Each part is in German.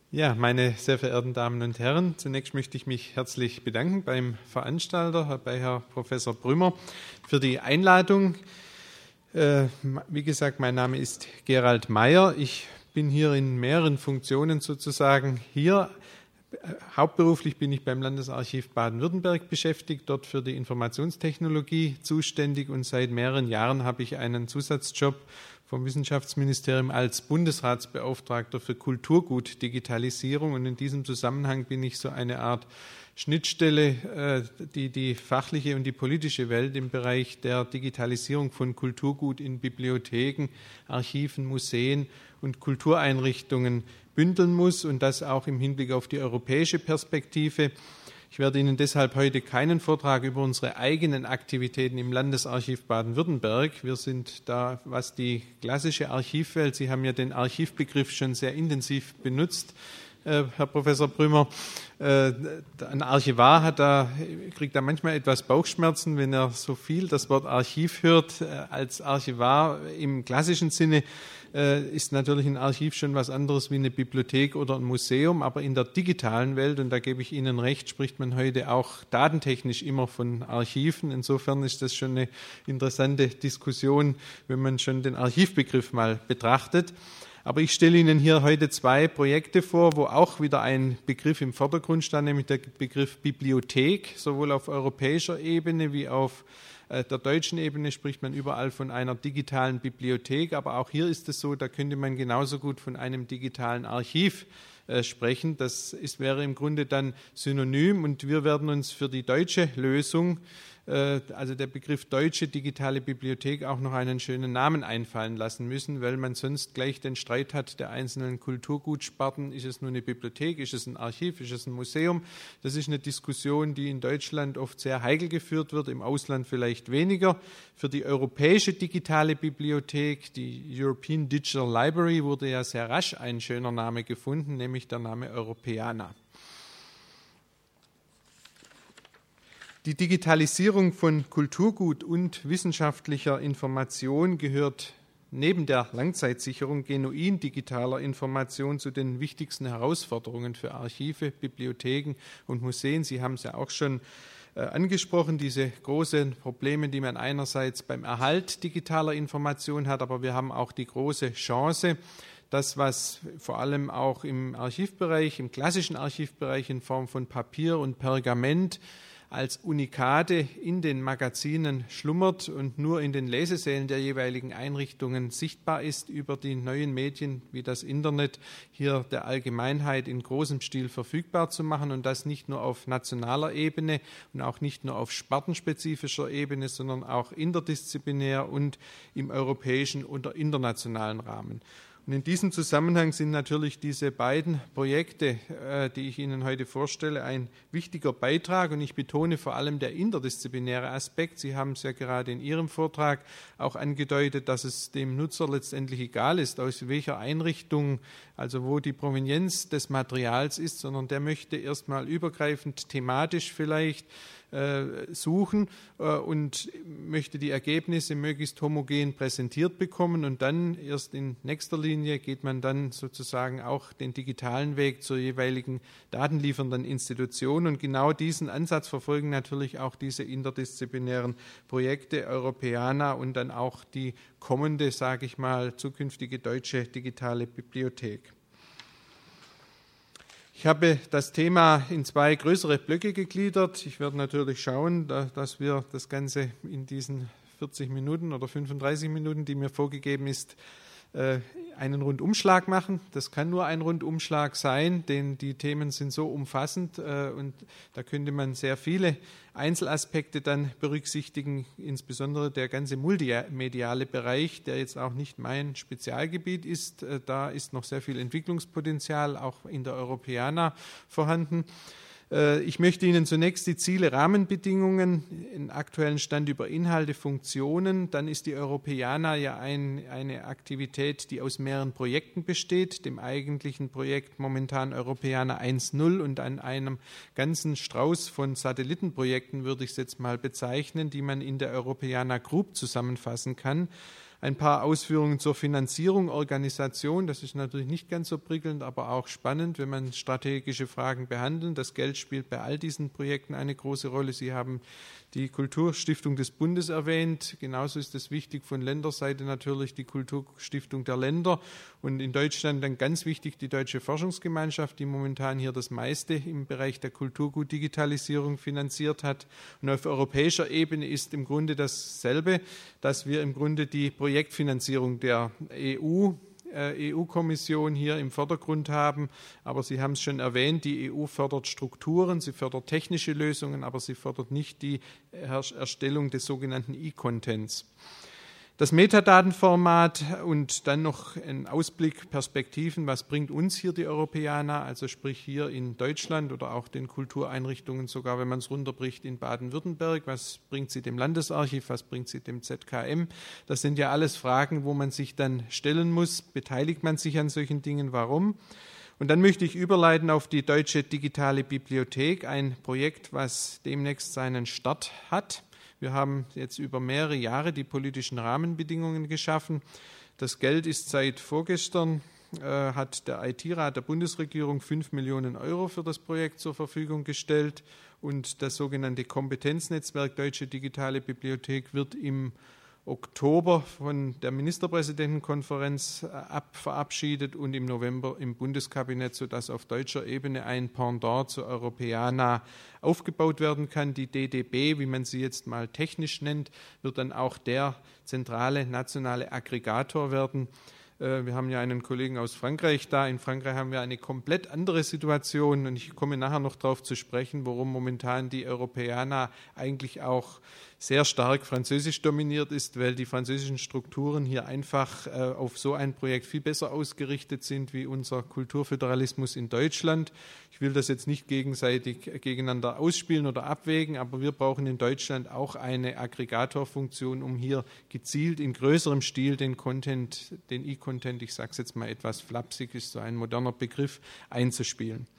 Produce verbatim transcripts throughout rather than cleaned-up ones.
Ja, meine sehr verehrten Damen und Herren, zunächst möchte ich mich herzlich bedanken beim Veranstalter, bei Herrn Professor Brümmer, für die Einladung. Äh, wie gesagt, mein Name ist Gerald Meyer. Ich bin hier in mehreren Funktionen sozusagen hier. Hauptberuflich bin ich beim Landesarchiv Baden-Württemberg beschäftigt, dort für die Informationstechnologie zuständig, und seit mehreren Jahren habe ich einen Zusatzjob vom Wissenschaftsministerium als Bundesratsbeauftragter für Kulturgutdigitalisierung, und in diesem Zusammenhang bin ich so eine Art Schnittstelle, die die fachliche und die politische Welt im Bereich der Digitalisierung von Kulturgut in Bibliotheken, Archiven, Museen und Kultureinrichtungen bündeln muss, und das auch im Hinblick auf die europäische Perspektive. Ich werde Ihnen deshalb heute keinen Vortrag über unsere eigenen Aktivitäten im Landesarchiv Baden-Württemberg. Wir sind da, was die klassische Archivwelt, Sie haben ja den Archivbegriff schon sehr intensiv benutzt, Herr Professor Brümmer. Ein Archivar hat da, kriegt da manchmal etwas Bauchschmerzen, wenn er so viel das Wort Archiv hört. Als Archivar im klassischen Sinne ist natürlich ein Archiv schon was anderes wie eine Bibliothek oder ein Museum, aber in der digitalen Welt, und da gebe ich Ihnen recht, spricht man heute auch datentechnisch immer von Archiven. Insofern ist das schon eine interessante Diskussion, wenn man schon den Archivbegriff mal betrachtet. Aber ich stelle Ihnen hier heute zwei Projekte vor, wo auch wieder ein Begriff im Vordergrund stand, nämlich der Begriff Bibliothek. Sowohl auf europäischer Ebene wie auf der deutschen Ebene spricht man überall von einer digitalen Bibliothek. Aber auch hier ist es so, da könnte man genauso gut von einem digitalen Archiv sprechen. Das ist, wäre im Grunde dann synonym, und wir werden uns für die deutsche Lösung, also der Begriff deutsche digitale Bibliothek, auch noch einen schönen Namen einfallen lassen müssen, weil man sonst gleich den Streit hat der einzelnen Kulturgutsparten. Ist es nur eine Bibliothek, ist es ein Archiv, ist es ein Museum? Das ist eine Diskussion, die in Deutschland oft sehr heikel geführt wird, im Ausland vielleicht weniger. Für die europäische digitale Bibliothek, die European Digital Library, wurde ja sehr rasch ein schöner Name gefunden, nämlich der Name Europeana. Die Digitalisierung von Kulturgut und wissenschaftlicher Information gehört neben der Langzeitsicherung genuin digitaler Information zu den wichtigsten Herausforderungen für Archive, Bibliotheken und Museen. Sie haben es ja auch schon äh, angesprochen, diese großen Probleme, die man einerseits beim Erhalt digitaler Information hat, aber wir haben auch die große Chance, das, was vor allem auch im Archivbereich, im klassischen Archivbereich in Form von Papier und Pergament als Unikate in den Magazinen schlummert und nur in den Lesesälen der jeweiligen Einrichtungen sichtbar ist, über die neuen Medien wie das Internet hier der Allgemeinheit in großem Stil verfügbar zu machen, und das nicht nur auf nationaler Ebene und auch nicht nur auf spartenspezifischer Ebene, sondern auch interdisziplinär und im europäischen oder internationalen Rahmen. Und in diesem Zusammenhang sind natürlich diese beiden Projekte, die ich Ihnen heute vorstelle, ein wichtiger Beitrag. Und ich betone vor allem der interdisziplinäre Aspekt. Sie haben es ja gerade in Ihrem Vortrag auch angedeutet, dass es dem Nutzer letztendlich egal ist, aus welcher Einrichtung, also wo die Provenienz des Materials ist, sondern der möchte erstmal übergreifend thematisch vielleicht suchen und möchte die Ergebnisse möglichst homogen präsentiert bekommen, und dann erst in nächster Linie geht man dann sozusagen auch den digitalen Weg zur jeweiligen datenliefernden Institution, und genau diesen Ansatz verfolgen natürlich auch diese interdisziplinären Projekte Europeana und dann auch die kommende, sage ich mal, zukünftige deutsche digitale Bibliothek. Ich habe das Thema in zwei größere Blöcke gegliedert. Ich werde natürlich schauen, dass wir das Ganze in diesen vierzig Minuten oder fünfunddreißig Minuten, die mir vorgegeben ist, einen Rundumschlag machen. Das kann nur ein Rundumschlag sein, denn die Themen sind so umfassend und da könnte man sehr viele Einzelaspekte dann berücksichtigen, insbesondere der ganze multimediale Bereich, der jetzt auch nicht mein Spezialgebiet ist. Da ist noch sehr viel Entwicklungspotenzial auch in der Europeana vorhanden. Ich möchte Ihnen zunächst die Ziele, Rahmenbedingungen, den aktuellen Stand über Inhalte, Funktionen. Dann ist die Europeana ja ein, eine Aktivität, die aus mehreren Projekten besteht, dem eigentlichen Projekt momentan Europeana eins Punkt null und an einem ganzen Strauß von Satellitenprojekten, würde ich es jetzt mal bezeichnen, die man in der Europeana Group zusammenfassen kann. Ein paar Ausführungen zur Finanzierung, Organisation. Das ist natürlich nicht ganz so prickelnd, aber auch spannend, wenn man strategische Fragen behandelt. Das Geld spielt bei all diesen Projekten eine große Rolle. Sie haben die Kulturstiftung des Bundes erwähnt. Genauso ist es wichtig von Länderseite natürlich die Kulturstiftung der Länder. Und in Deutschland dann ganz wichtig die Deutsche Forschungsgemeinschaft, die momentan hier das meiste im Bereich der Kulturgutdigitalisierung finanziert hat. Und auf europäischer Ebene ist im Grunde dasselbe, dass wir im Grunde die Projektfinanzierung der E U E U-Kommission hier im Vordergrund haben. Aber Sie haben es schon erwähnt, die E U fördert Strukturen, sie fördert technische Lösungen, aber sie fördert nicht die Erstellung des sogenannten E-Contents. Das Metadatenformat und dann noch ein Ausblick, Perspektiven, was bringt uns hier die Europäana, also sprich hier in Deutschland oder auch den Kultureinrichtungen, sogar wenn man es runterbricht in Baden-Württemberg, was bringt sie dem Landesarchiv, was bringt sie dem Z K M? Das sind ja alles Fragen, wo man sich dann stellen muss, beteiligt man sich an solchen Dingen, warum? Und dann möchte ich überleiten auf die Deutsche Digitale Bibliothek, ein Projekt, was demnächst seinen Start hat. Wir haben jetzt über mehrere Jahre die politischen Rahmenbedingungen geschaffen. Das Geld ist seit vorgestern, äh, hat der I T-Rat der Bundesregierung fünf Millionen Euro für das Projekt zur Verfügung gestellt. Und das sogenannte Kompetenznetzwerk Deutsche Digitale Bibliothek wird im Oktober von der Ministerpräsidentenkonferenz ab verabschiedet und im November im Bundeskabinett, sodass auf deutscher Ebene ein Pendant zur Europäana aufgebaut werden kann. Die D D B, wie man sie jetzt mal technisch nennt, wird dann auch der zentrale nationale Aggregator werden. Wir haben ja einen Kollegen aus Frankreich da. In Frankreich haben wir eine komplett andere Situation und ich komme nachher noch darauf zu sprechen, warum momentan die Europäana eigentlich auch sehr stark französisch dominiert ist, weil die französischen Strukturen hier einfach äh, auf so ein Projekt viel besser ausgerichtet sind wie unser Kulturföderalismus in Deutschland. Ich will das jetzt nicht gegenseitig gegeneinander ausspielen oder abwägen, aber wir brauchen in Deutschland auch eine Aggregatorfunktion, um hier gezielt in größerem Stil den Content, den E-Content, ich sage es jetzt mal etwas flapsig, ist so ein moderner Begriff, einzuspielen.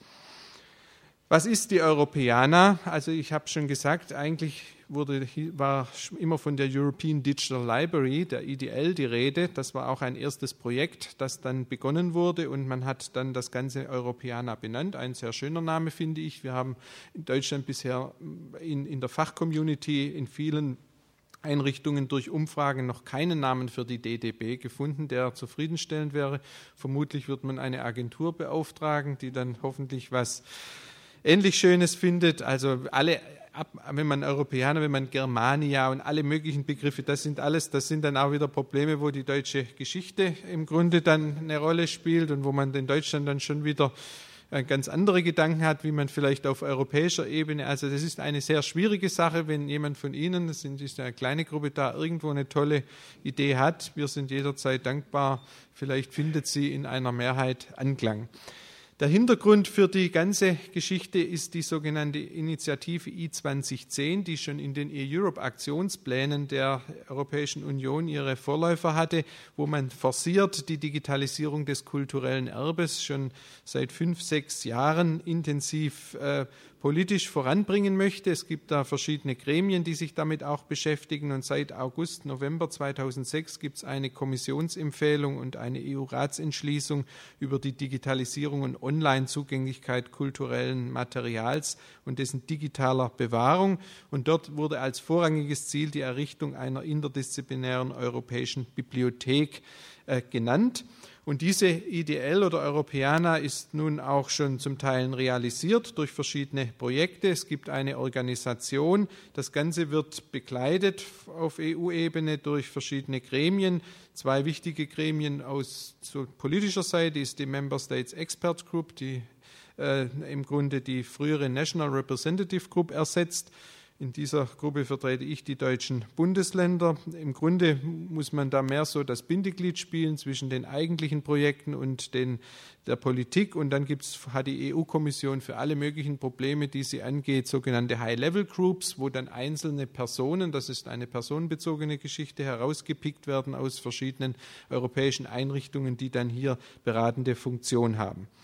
Was ist die Europäana? Also ich habe schon gesagt, eigentlich wurde, war immer von der European Digital Library, der I D L, die Rede. Das war auch ein erstes Projekt, das dann begonnen wurde und man hat dann das ganze Europäana benannt. Ein sehr schöner Name, finde ich. Wir haben in Deutschland bisher in, in der Fachcommunity in vielen Einrichtungen durch Umfragen noch keinen Namen für die D D B gefunden, der zufriedenstellend wäre. Vermutlich wird man eine Agentur beauftragen, die dann hoffentlich was ähnlich Schönes findet. Also alle, wenn man Europäer, wenn man Germania und alle möglichen Begriffe, das sind alles, das sind dann auch wieder Probleme, wo die deutsche Geschichte im Grunde dann eine Rolle spielt und wo man in Deutschland dann schon wieder ganz andere Gedanken hat, wie man vielleicht auf europäischer Ebene, also das ist eine sehr schwierige Sache, wenn jemand von Ihnen, das ist eine kleine Gruppe da, irgendwo eine tolle Idee hat. Wir sind jederzeit dankbar, vielleicht findet sie in einer Mehrheit Anklang. Der Hintergrund für die ganze Geschichte ist die sogenannte Initiative I zwanzig zehn, die schon in den E-Europe-Aktionsplänen der Europäischen Union ihre Vorläufer hatte, wo man forciert die Digitalisierung des kulturellen Erbes schon seit fünf, sechs Jahren intensiv äh, politisch voranbringen möchte. Es gibt da verschiedene Gremien, die sich damit auch beschäftigen und seit August, November zweitausendsechs gibt es eine Kommissionsempfehlung und eine E U-Ratsentschließung über die Digitalisierung und Online-Zugänglichkeit kulturellen Materials und dessen digitaler Bewahrung. Und dort wurde als vorrangiges Ziel die Errichtung einer interdisziplinären europäischen Bibliothek äh, genannt. Und diese I D L oder Europäana ist nun auch schon zum Teil realisiert durch verschiedene Projekte. Es gibt eine Organisation. Das Ganze wird begleitet auf E U-Ebene durch verschiedene Gremien. Zwei wichtige Gremien aus so politischer Seite ist die Member States Expert Group, die äh, im Grunde die frühere National Representative Group ersetzt. In dieser Gruppe vertrete ich die deutschen Bundesländer. Im Grunde muss man da mehr so das Bindeglied spielen zwischen den eigentlichen Projekten und den, der Politik. Und dann gibt's, hat die E U-Kommission für alle möglichen Probleme, die sie angeht, sogenannte High-Level-Groups, wo dann einzelne Personen, das ist eine personenbezogene Geschichte, herausgepickt werden aus verschiedenen europäischen Einrichtungen, die dann hier beratende Funktion haben.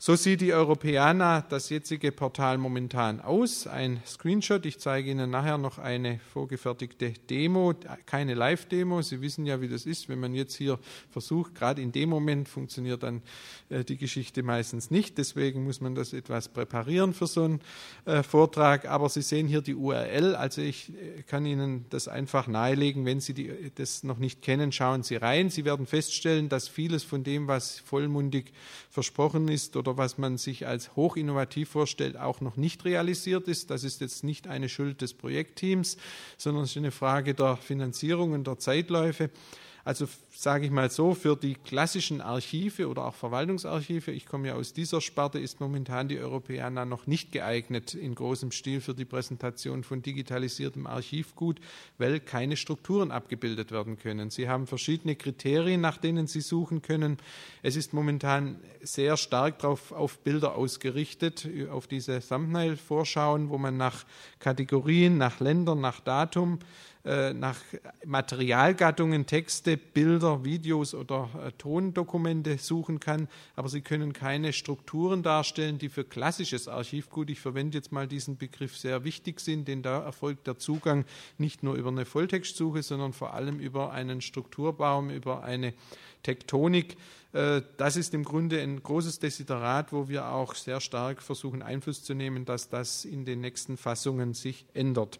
So sieht die Europeana, das jetzige Portal, momentan aus. Ein Screenshot. Ich zeige Ihnen nachher noch eine vorgefertigte Demo, keine Live-Demo. Sie wissen ja, wie das ist, wenn man jetzt hier versucht. Gerade in dem Moment funktioniert dann äh, die Geschichte meistens nicht. Deswegen muss man das etwas präparieren für so einen äh, Vortrag. Aber Sie sehen hier die U R L. Also ich äh, kann Ihnen das einfach nahelegen. Wenn Sie die, das noch nicht kennen, schauen Sie rein. Sie werden feststellen, dass vieles von dem, was vollmundig versprochen ist oder was man sich als hochinnovativ vorstellt, auch noch nicht realisiert ist. Das ist jetzt nicht eine Schuld des Projektteams, sondern es ist eine Frage der Finanzierung und der Zeitläufe. Also sage ich mal so, für die klassischen Archive oder auch Verwaltungsarchive, ich komme ja aus dieser Sparte, ist momentan die Europeana noch nicht geeignet in großem Stil für die Präsentation von digitalisiertem Archivgut, weil keine Strukturen abgebildet werden können. Sie haben verschiedene Kriterien, nach denen Sie suchen können. Es ist momentan sehr stark darauf, auf Bilder ausgerichtet, auf diese Thumbnail-Vorschauen, wo man nach Kategorien, nach Ländern, nach Datum, nach Materialgattungen, Texte, Bilder, Videos oder äh, Tondokumente suchen kann, aber Sie können keine Strukturen darstellen, die für klassisches Archivgut, ich verwende jetzt mal diesen Begriff, sehr wichtig sind, denn da erfolgt der Zugang nicht nur über eine Volltextsuche, sondern vor allem über einen Strukturbaum, über eine Tektonik. Äh, das ist im Grunde ein großes Desiderat, wo wir auch sehr stark versuchen, Einfluss zu nehmen, dass das in den nächsten Fassungen sich ändert.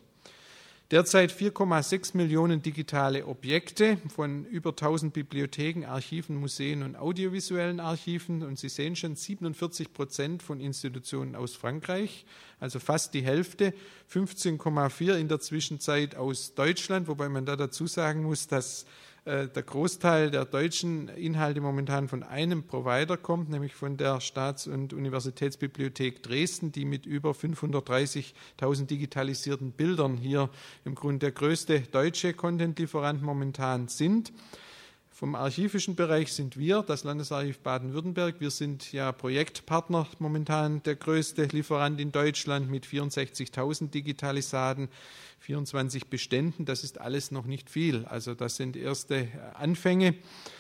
Derzeit vier Komma sechs Millionen digitale Objekte von über tausend Bibliotheken, Archiven, Museen und audiovisuellen Archiven. Und Sie sehen schon, siebenundvierzig Prozent von Institutionen aus Frankreich, also fast die Hälfte, fünfzehn Komma vier in der Zwischenzeit aus Deutschland, wobei man da dazu sagen muss, dass der Großteil der deutschen Inhalte momentan von einem Provider kommt, nämlich von der Staats- und Universitätsbibliothek Dresden, die mit über fünfhundertdreißigtausend digitalisierten Bildern hier im Grunde der größte deutsche Content-Lieferant momentan sind. Vom archivischen Bereich sind wir, das Landesarchiv Baden-Württemberg. Wir sind ja Projektpartner momentan, der größte Lieferant in Deutschland mit vierundsechzigtausend Digitalisaten, vierundzwanzig Beständen. Das ist alles noch nicht viel. Also das sind erste Anfänge.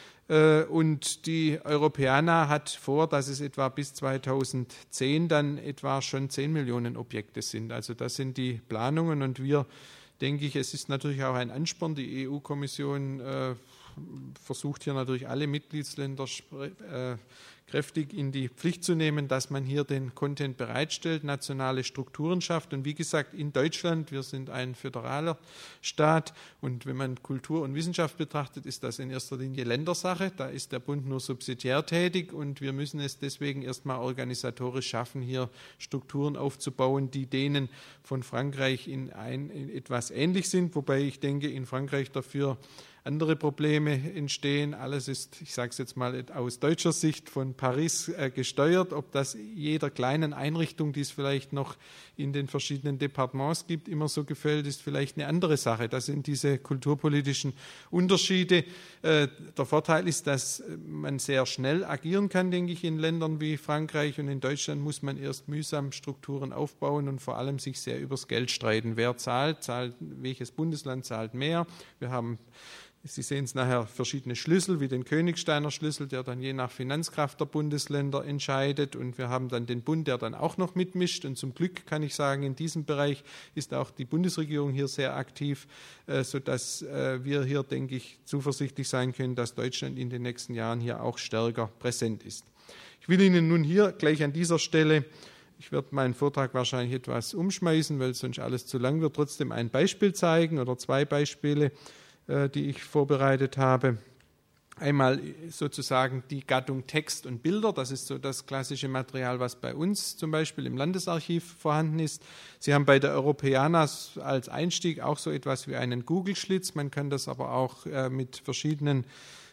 Und die Europeana hat vor, dass es etwa bis zweitausendzehn dann etwa schon zehn Millionen Objekte sind. Also das sind die Planungen. Und wir, denke ich, es ist natürlich auch ein Ansporn. Die E U-Kommission äh, versucht hier natürlich alle Mitgliedsländer äh, kräftig in die Pflicht zu nehmen, dass man hier den Content bereitstellt, nationale Strukturen schafft. Und wie gesagt, in Deutschland, wir sind ein föderaler Staat und wenn man Kultur und Wissenschaft betrachtet, ist das in erster Linie Ländersache. Da ist der Bund nur subsidiär tätig und wir müssen es deswegen erstmal organisatorisch schaffen, hier Strukturen aufzubauen, die denen von Frankreich in, ein, in etwas ähnlich sind, wobei ich denke, in Frankreich dafür andere Probleme entstehen. Alles ist, ich sage es jetzt mal aus deutscher Sicht, von Paris äh, gesteuert. Ob das jeder kleinen Einrichtung, die es vielleicht noch in den verschiedenen Departements gibt, immer so gefällt, ist vielleicht eine andere Sache. Das sind diese kulturpolitischen Unterschiede. Äh, der Vorteil ist, dass man sehr schnell agieren kann, denke ich, in Ländern wie Frankreich. Und in Deutschland muss man erst mühsam Strukturen aufbauen und vor allem sich sehr übers Geld streiten. Wer zahlt, zahlt, welches Bundesland zahlt mehr. Wir haben Sie sehen es nachher, verschiedene Schlüssel, wie den Königsteiner Schlüssel, der dann je nach Finanzkraft der Bundesländer entscheidet. Und wir haben dann den Bund, der dann auch noch mitmischt. Und zum Glück kann ich sagen, in diesem Bereich ist auch die Bundesregierung hier sehr aktiv, sodass wir hier, denke ich, zuversichtlich sein können, dass Deutschland in den nächsten Jahren hier auch stärker präsent ist. Ich will Ihnen nun hier gleich an dieser Stelle, ich werde meinen Vortrag wahrscheinlich etwas umschmeißen, weil sonst alles zu lang wird, trotzdem ein Beispiel zeigen oder zwei Beispiele, die ich vorbereitet habe. Einmal sozusagen die Gattung Text und Bilder, das ist so das klassische Material, was bei uns zum Beispiel im Landesarchiv vorhanden ist. Sie haben bei der Europeana als Einstieg auch so etwas wie einen Google-Schlitz, man kann das aber auch mit verschiedenen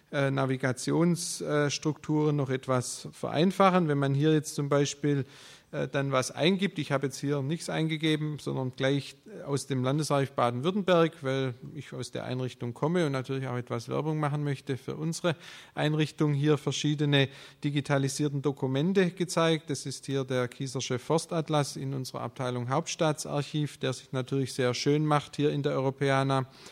Navigationsstrukturen noch etwas vereinfachen. Wenn man hier jetzt zum Beispiel dann was eingibt. Ich habe jetzt hier nichts eingegeben, sondern gleich aus dem Landesarchiv Baden-Württemberg, weil ich aus der Einrichtung komme und natürlich auch etwas Werbung machen möchte für unsere Einrichtung. Hier verschiedene digitalisierten Dokumente gezeigt. Das ist hier der Kiesersche Forstatlas in unserer Abteilung Hauptstaatsarchiv, der sich natürlich sehr schön macht hier in der Europeana.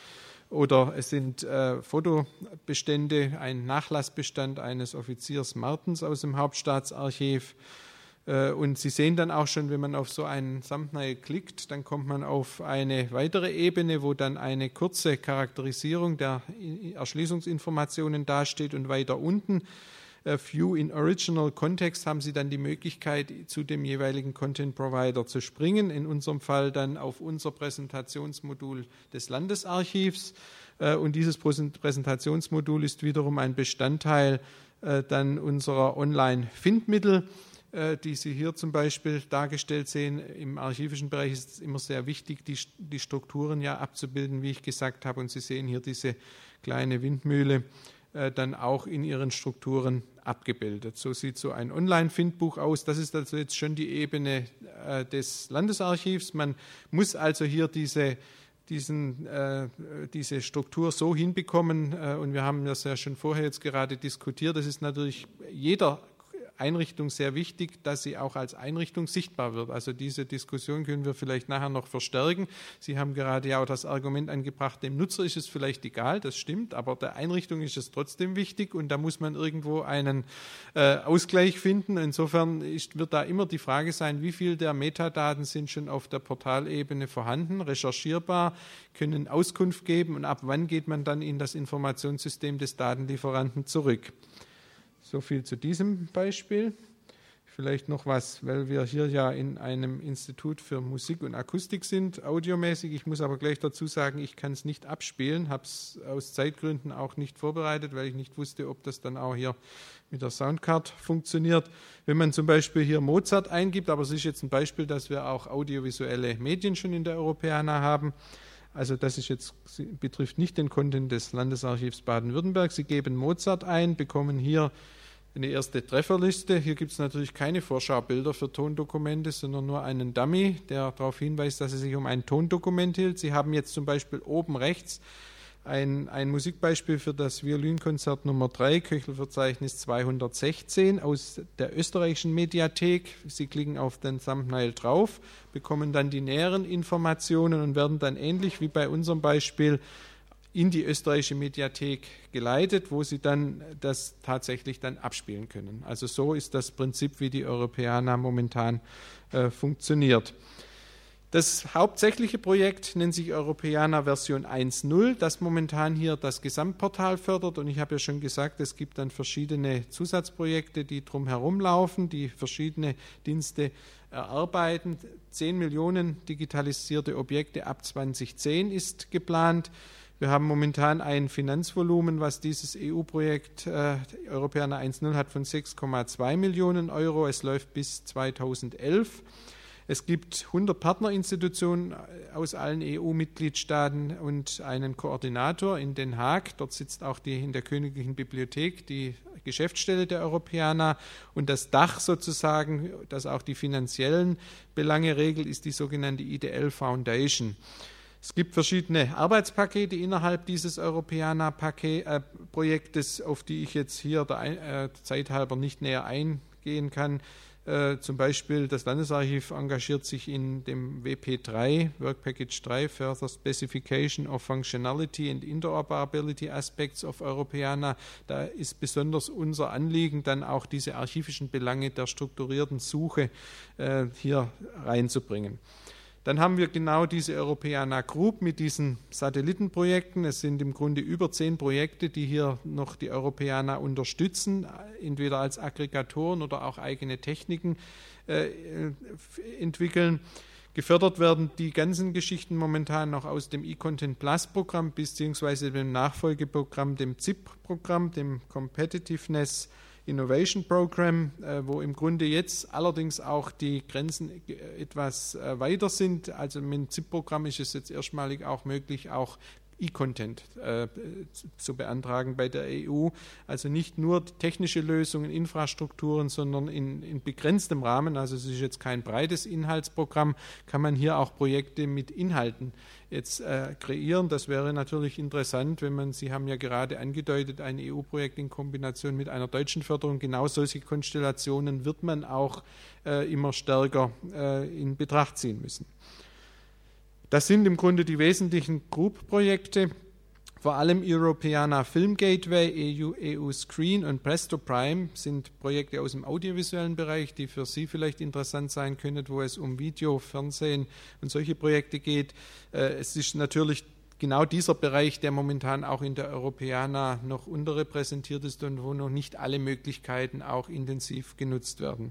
oder es sind äh, Fotobestände, ein Nachlassbestand eines Offiziers Martens aus dem Hauptstaatsarchiv. Äh, und Sie sehen dann auch schon, wenn man auf so einen Thumbnail klickt, dann kommt man auf eine weitere Ebene, wo dann eine kurze Charakterisierung der Erschließungsinformationen dasteht, und weiter unten View in Original Context haben Sie dann die Möglichkeit, zu dem jeweiligen Content Provider zu springen, in unserem Fall dann auf unser Präsentationsmodul des Landesarchivs. Und dieses Präsentationsmodul ist wiederum ein Bestandteil dann unserer Online-Findmittel, die Sie hier zum Beispiel dargestellt sehen. Im archivischen Bereich ist es immer sehr wichtig, die, die Strukturen ja abzubilden, wie ich gesagt habe. Und Sie sehen hier diese kleine Windmühle dann auch in ihren Strukturen abgebildet. So sieht so ein Online-Findbuch aus. Das ist also jetzt schon die Ebene äh, des Landesarchivs. Man muss also hier diese, diesen, äh, diese Struktur so hinbekommen, äh, und wir haben das ja schon vorher jetzt gerade diskutiert. Das ist natürlich jeder Einrichtung sehr wichtig, dass sie auch als Einrichtung sichtbar wird. Also diese Diskussion können wir vielleicht nachher noch verstärken. Sie haben gerade ja auch das Argument angebracht, dem Nutzer ist es vielleicht egal, das stimmt, aber der Einrichtung ist es trotzdem wichtig, und da muss man irgendwo einen äh, Ausgleich finden. Insofern ist, wird da immer die Frage sein, wie viel der Metadaten sind schon auf der Portalebene vorhanden, recherchierbar, können Auskunft geben, und ab wann geht man dann in das Informationssystem des Datenlieferanten zurück. So viel zu diesem Beispiel. Vielleicht noch was, weil wir hier ja in einem Institut für Musik und Akustik sind, audiomäßig. Ich muss aber gleich dazu sagen, ich kann es nicht abspielen, habe es aus Zeitgründen auch nicht vorbereitet, weil ich nicht wusste, ob das dann auch hier mit der Soundcard funktioniert. Wenn man zum Beispiel hier Mozart eingibt, aber es ist jetzt ein Beispiel, dass wir auch audiovisuelle Medien schon in der Europeana haben. Also das ist jetzt, betrifft nicht den Content des Landesarchivs Baden-Württemberg. Sie geben Mozart ein, bekommen hier eine erste Trefferliste. Hier gibt es natürlich keine Vorschaubilder für Tondokumente, sondern nur einen Dummy, der darauf hinweist, dass es sich um ein Tondokument handelt. Sie haben jetzt zum Beispiel oben rechts ein, ein Musikbeispiel für das Violinkonzert Nummer drei, Köchelverzeichnis zweihundertsechzehn aus der österreichischen Mediathek. Sie klicken auf den Thumbnail drauf, bekommen dann die näheren Informationen und werden dann ähnlich wie bei unserem Beispiel in die österreichische Mediathek geleitet, wo Sie dann das tatsächlich dann abspielen können. Also so ist das Prinzip, wie die Europeana momentan äh, funktioniert. Das hauptsächliche Projekt nennt sich Europeana Version eins Punkt null, das momentan hier das Gesamtportal fördert. Und ich habe ja schon gesagt, es gibt dann verschiedene Zusatzprojekte, die drumherum laufen, die verschiedene Dienste erarbeiten. zehn Millionen digitalisierte Objekte ab zweitausendzehn ist geplant. Wir haben momentan ein Finanzvolumen, was dieses E U-Projekt äh, Europeana eins Punkt null hat, von sechs Komma zwei Millionen Euro. Es läuft bis zweitausendelf. Es gibt hundert Partnerinstitutionen aus allen E U-Mitgliedstaaten und einen Koordinator in Den Haag. Dort sitzt auch die, in der Königlichen Bibliothek die Geschäftsstelle der Europeana. Und das Dach sozusagen, das auch die finanziellen Belange regelt, ist die sogenannte I D L Foundation. Es gibt verschiedene Arbeitspakete innerhalb dieses Europeana-Projektes, auf die ich jetzt hier der äh, Zeit halber nicht näher eingehen kann. Äh, zum Beispiel das Landesarchiv engagiert sich in dem W P drei, Work Package drei, Further Specification of Functionality and Interoperability Aspects of Europeana. Da ist besonders unser Anliegen, dann auch diese archivischen Belange der strukturierten Suche äh, hier reinzubringen. Dann haben wir genau diese Europeana Group mit diesen Satellitenprojekten. Es sind im Grunde über zehn Projekte, die hier noch die Europeana unterstützen, entweder als Aggregatoren oder auch eigene Techniken äh, entwickeln. Gefördert werden die ganzen Geschichten momentan noch aus dem eContent Plus Programm beziehungsweise dem Nachfolgeprogramm, dem Z I P-Programm, dem Competitiveness Innovation Program, wo im Grunde jetzt allerdings auch die Grenzen etwas weiter sind. Also mit dem Z I P-Programm ist es jetzt erstmalig auch möglich, auch E-Content äh, zu beantragen bei der E U. Also nicht nur technische Lösungen, Infrastrukturen, sondern in, in begrenztem Rahmen, also es ist jetzt kein breites Inhaltsprogramm, kann man hier auch Projekte mit Inhalten jetzt äh, kreieren. Das wäre natürlich interessant, wenn man, Sie haben ja gerade angedeutet, ein E U-Projekt in Kombination mit einer deutschen Förderung, genau solche Konstellationen wird man auch äh, immer stärker äh, in Betracht ziehen müssen. Das sind im Grunde die wesentlichen Group-Projekte. Vor allem Europeana Film Gateway, E U, E U Screen und Presto Prime sind Projekte aus dem audiovisuellen Bereich, die für Sie vielleicht interessant sein können, wo es um Video, Fernsehen und solche Projekte geht. Es ist natürlich genau dieser Bereich, der momentan auch in der Europeana noch unterrepräsentiert ist und wo noch nicht alle Möglichkeiten auch intensiv genutzt werden.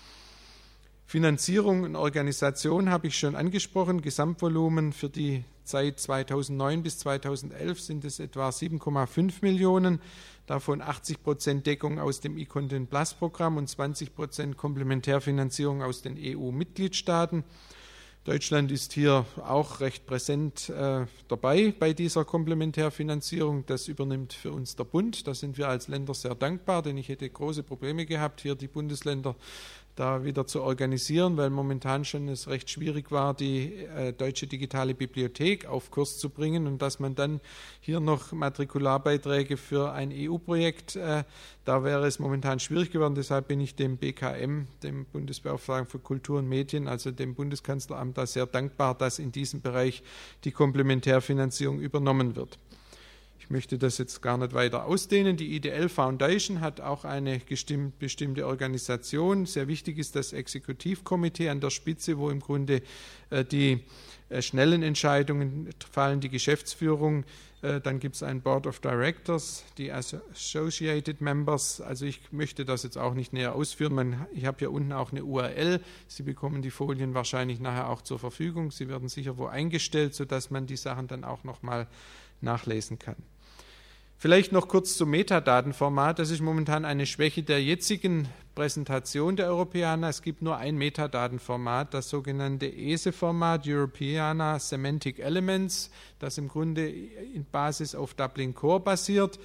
Finanzierung und Organisation habe ich schon angesprochen. Gesamtvolumen für die Zeit zweitausendneun bis zweitausendelf sind es etwa sieben Komma fünf Millionen, davon achtzig Prozent Deckung aus dem E-Content Plus Programm und zwanzig Prozent Komplementärfinanzierung aus den E U-Mitgliedstaaten. Deutschland ist hier auch recht präsent äh, dabei bei dieser Komplementärfinanzierung. Das übernimmt für uns der Bund. Da sind wir als Länder sehr dankbar, denn ich hätte große Probleme gehabt, hier die Bundesländer da wieder zu organisieren, weil momentan schon es recht schwierig war, die äh, Deutsche Digitale Bibliothek auf Kurs zu bringen und dass man dann hier noch Matrikularbeiträge für ein E U-Projekt, äh, da wäre es momentan schwierig geworden. Deshalb bin ich dem B K M, dem Bundesbeauftragten für Kultur und Medien, also dem Bundeskanzleramt, da sehr dankbar, dass in diesem Bereich die Komplementärfinanzierung übernommen wird. Ich möchte das jetzt gar nicht weiter ausdehnen. Die I D L Foundation hat auch eine bestimmte Organisation. Sehr wichtig ist das Exekutivkomitee an der Spitze, wo im Grunde äh, die äh, schnellen Entscheidungen fallen, die Geschäftsführung. Äh, dann gibt es ein Board of Directors, die Associated Members. Also ich möchte das jetzt auch nicht näher ausführen. Man, ich habe hier unten auch eine U R L. Sie bekommen die Folien wahrscheinlich nachher auch zur Verfügung. Sie werden sicher wo eingestellt, sodass man die Sachen dann auch nochmal nachlesen kann. Vielleicht noch kurz zum Metadatenformat. Das ist momentan eine Schwäche der jetzigen Präsentation der Europeana. Es gibt nur ein Metadatenformat, das sogenannte E S E-Format, Europeana Semantic Elements, das im Grunde in Basis auf Dublin Core basiert.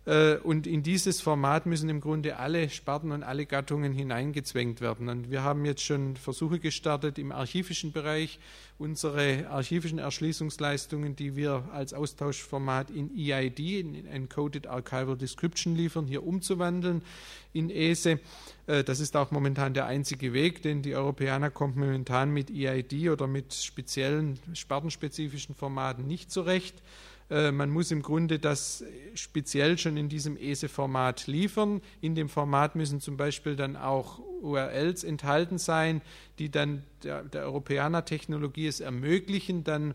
Und in dieses Format müssen im Grunde alle Sparten und alle Gattungen hineingezwängt werden. Und wir haben jetzt schon Versuche gestartet im archivischen Bereich, unsere archivischen Erschließungsleistungen, die wir als Austauschformat in E I D, in Encoded Archival Description liefern, hier umzuwandeln in E S E. Das ist auch momentan der einzige Weg, denn die Europeana kommt momentan mit E I D oder mit speziellen, spartenspezifischen Formaten nicht zurecht. Man muss im Grunde das speziell schon in diesem E S E-Format liefern. In dem Format müssen zum Beispiel dann auch U R Ls enthalten sein, die dann der, der Europeana-Technologie es ermöglichen, dann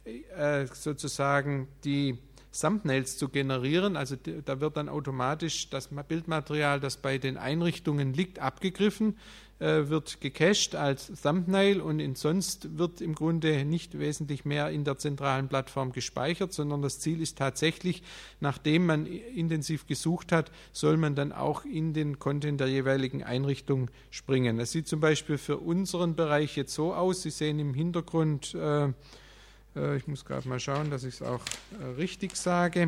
äh, sozusagen die Thumbnails zu generieren. Also da wird dann automatisch das Bildmaterial, das bei den Einrichtungen liegt, abgegriffen, äh, wird gecached als Thumbnail und in sonst wird im Grunde nicht wesentlich mehr in der zentralen Plattform gespeichert, sondern das Ziel ist tatsächlich, nachdem man intensiv gesucht hat, soll man dann auch in den Content der jeweiligen Einrichtung springen. Das sieht zum Beispiel für unseren Bereich jetzt so aus. Sie sehen im Hintergrund äh, Ich muss gerade mal schauen, dass ich es auch richtig sage.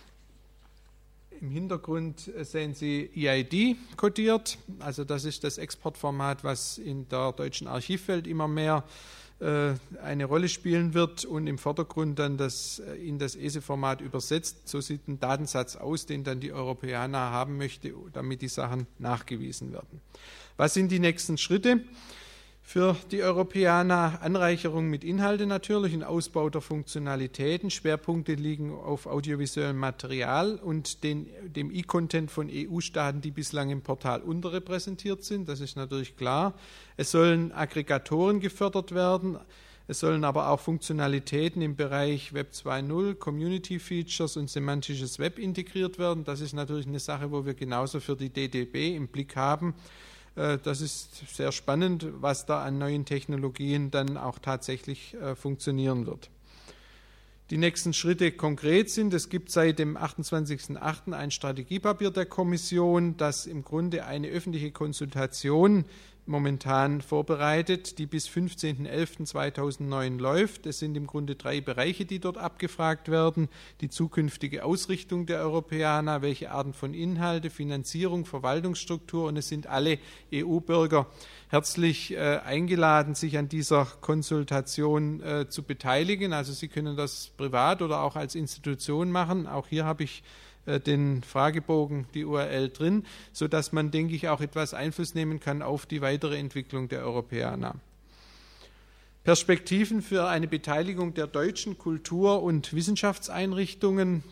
Im Hintergrund sehen Sie E I D kodiert, also das ist das Exportformat, was in der deutschen Archivwelt immer mehr äh, eine Rolle spielen wird und im Vordergrund dann das in das E S E-Format übersetzt. So sieht ein Datensatz aus, den dann die Europeana haben möchte, damit die Sachen nachgewiesen werden. Was sind die nächsten Schritte? Für die Europeana Anreicherung mit Inhalte natürlich, ein Ausbau der Funktionalitäten. Schwerpunkte liegen auf audiovisuellem Material und den, dem E-Content von E U-Staaten, die bislang im Portal unterrepräsentiert sind. Das ist natürlich klar. Es sollen Aggregatoren gefördert werden. Es sollen aber auch Funktionalitäten im Bereich Web zwei Punkt null, Community Features und semantisches Web integriert werden. Das ist natürlich eine Sache, wo wir genauso für die D D B im Blick haben. Das ist sehr spannend, was da an neuen Technologien dann auch tatsächlich funktionieren wird. Die nächsten Schritte konkret sind, es gibt seit dem achtundzwanzigsten achten ein Strategiepapier der Kommission, das im Grunde eine öffentliche Konsultation momentan vorbereitet, die bis fünfzehnten elften zweitausendneun läuft. Es sind im Grunde drei Bereiche, die dort abgefragt werden. Die zukünftige Ausrichtung der Europeana, welche Arten von Inhalte, Finanzierung, Verwaltungsstruktur, und es sind alle E U-Bürger herzlich äh, eingeladen, sich an dieser Konsultation äh, zu beteiligen. Also Sie können das privat oder auch als Institution machen. Auch hier habe ich den Fragebogen, die U R L drin, sodass man, denke ich, auch etwas Einfluss nehmen kann auf die weitere Entwicklung der Europeana. Perspektiven für eine Beteiligung der deutschen Kultur- und Wissenschaftseinrichtungen.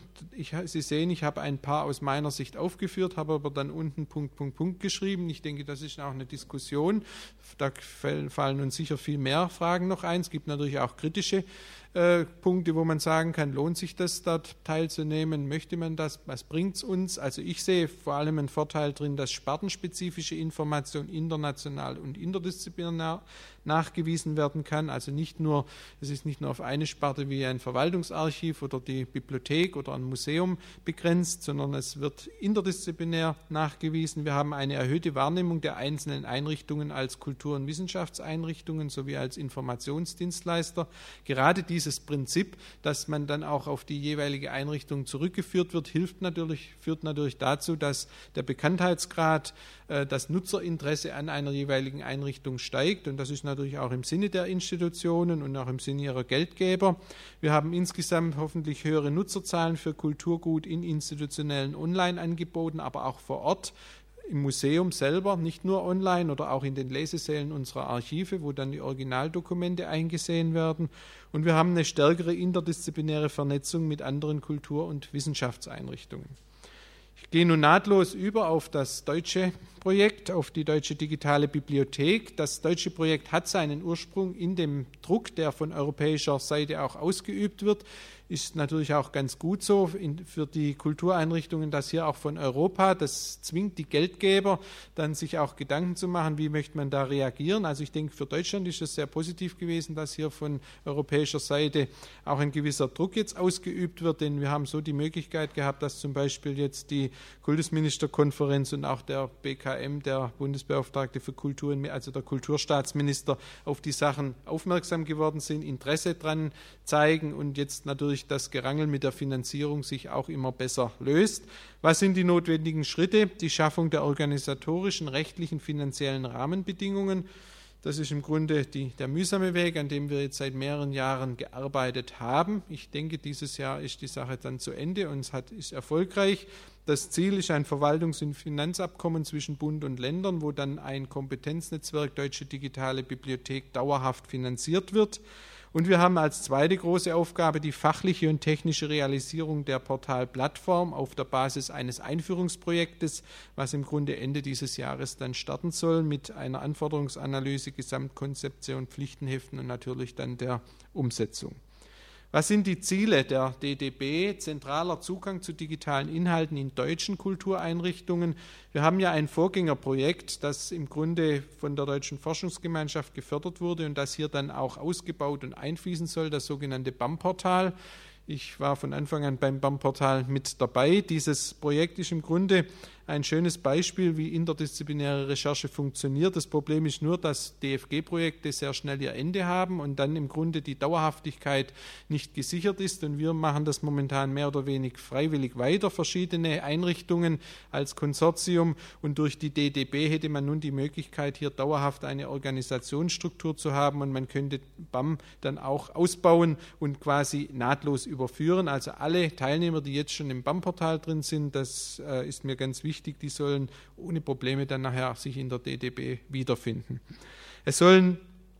Ich, Sie sehen, ich habe ein paar aus meiner Sicht aufgeführt, habe aber dann unten Punkt, Punkt, Punkt geschrieben. Ich denke, das ist auch eine Diskussion. Da fallen uns sicher viel mehr Fragen noch ein. Es gibt natürlich auch kritische äh, Punkte, wo man sagen kann, lohnt sich das, dort teilzunehmen? Möchte man das? Was bringt es uns? Also ich sehe vor allem einen Vorteil drin, dass spartenspezifische Information international und interdisziplinär nachgewiesen werden kann. Also nicht nur, es ist nicht nur auf eine Sparte wie ein Verwaltungsarchiv oder die Bibliothek oder ein Museum begrenzt, sondern es wird interdisziplinär nachgewiesen. Wir haben eine erhöhte Wahrnehmung der einzelnen Einrichtungen als Kultur- und Wissenschaftseinrichtungen sowie als Informationsdienstleister. Gerade dieses Prinzip, dass man dann auch auf die jeweilige Einrichtung zurückgeführt wird, hilft natürlich, führt natürlich dazu, dass der Bekanntheitsgrad, das Nutzerinteresse an einer jeweiligen Einrichtung steigt, und das ist natürlich auch im Sinne der Institutionen und auch im Sinne ihrer Geldgeber. Wir haben insgesamt hoffentlich höhere Nutzerzahlen für Kulturgut in institutionellen Online-Angeboten, aber auch vor Ort im Museum selber, nicht nur online oder auch in den Lesesälen unserer Archive, wo dann die Originaldokumente eingesehen werden. Und wir haben eine stärkere interdisziplinäre Vernetzung mit anderen Kultur- und Wissenschaftseinrichtungen. Ich gehe nun nahtlos über auf das deutsche Projekt, auf die Deutsche Digitale Bibliothek. Das deutsche Projekt hat seinen Ursprung in dem Druck, der von europäischer Seite auch ausgeübt wird. Ist natürlich auch ganz gut so in, für die Kultureinrichtungen, dass hier auch von Europa, das zwingt die Geldgeber, dann sich auch Gedanken zu machen, wie möchte man da reagieren. Also ich denke, für Deutschland ist es sehr positiv gewesen, dass hier von europäischer Seite auch ein gewisser Druck jetzt ausgeübt wird, denn wir haben so die Möglichkeit gehabt, dass zum Beispiel jetzt die Kultusministerkonferenz und auch der B K M, der Bundesbeauftragte für Kultur, also der Kulturstaatsminister, auf die Sachen aufmerksam geworden sind, Interesse dran zeigen und jetzt natürlich das Gerangel mit der Finanzierung sich auch immer besser löst. Was sind die notwendigen Schritte? Die Schaffung der organisatorischen, rechtlichen, finanziellen Rahmenbedingungen. Das ist im Grunde die, der mühsame Weg, an dem wir jetzt seit mehreren Jahren gearbeitet haben. Ich denke, dieses Jahr ist die Sache dann zu Ende und es hat, ist erfolgreich. Das Ziel ist ein Verwaltungs- und Finanzabkommen zwischen Bund und Ländern, wo dann ein Kompetenznetzwerk Deutsche Digitale Bibliothek dauerhaft finanziert wird. Und wir haben als zweite große Aufgabe die fachliche und technische Realisierung der Portalplattform auf der Basis eines Einführungsprojektes, was im Grunde Ende dieses Jahres dann starten soll mit einer Anforderungsanalyse, Gesamtkonzeption, Pflichtenheften und natürlich dann der Umsetzung. Was sind die Ziele der D D B? Zentraler Zugang zu digitalen Inhalten in deutschen Kultureinrichtungen. Wir haben ja ein Vorgängerprojekt, das im Grunde von der Deutschen Forschungsgemeinschaft gefördert wurde und das hier dann auch ausgebaut und einfließen soll, das sogenannte B A M-Portal. Ich war von Anfang an beim B A M-Portal mit dabei. Dieses Projekt ist im Grunde ein schönes Beispiel, wie interdisziplinäre Recherche funktioniert. Das Problem ist nur, dass D F G-Projekte sehr schnell ihr Ende haben und dann im Grunde die Dauerhaftigkeit nicht gesichert ist. Und wir machen das momentan mehr oder weniger freiwillig weiter, verschiedene Einrichtungen als Konsortium. Und durch die D D B hätte man nun die Möglichkeit, hier dauerhaft eine Organisationsstruktur zu haben und man könnte B A M dann auch ausbauen und quasi nahtlos überführen. Also alle Teilnehmer, die jetzt schon im B A M-Portal drin sind, das äh, ist mir ganz wichtig, die sollen ohne Probleme dann nachher sich in der D D B wiederfinden. Es sollen